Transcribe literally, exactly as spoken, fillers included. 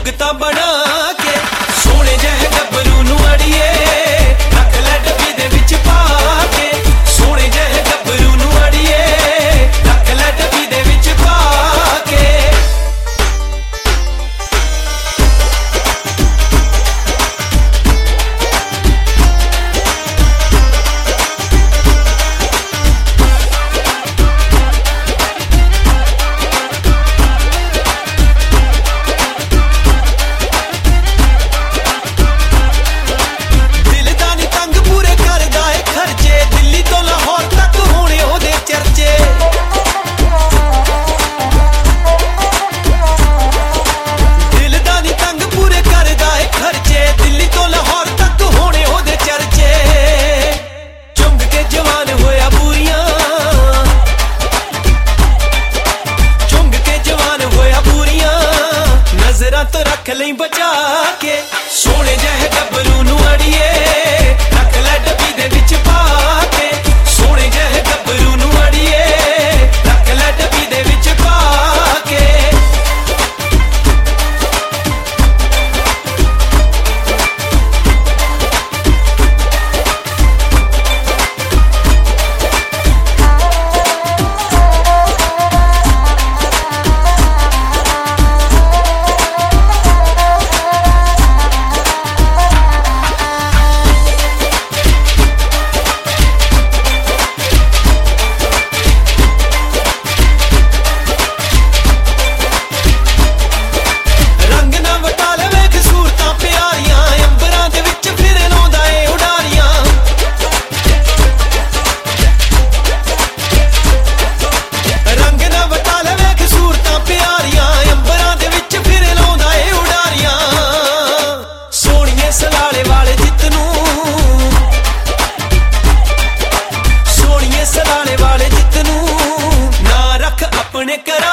जुगता बना के सोने जह गबरू नू अड़िए रख लै डब्बी दे विच पा के सोने जह गबरू नू अड़िए रख लै डब्बी दे विच पा के तो रख लई बचा के सोने जह गबरू नू अड़िए रख लै डब्बी दे विच पा के सोने जह गबरू नू अड़िए रख लै डब्बी दे विच पा के अपने कर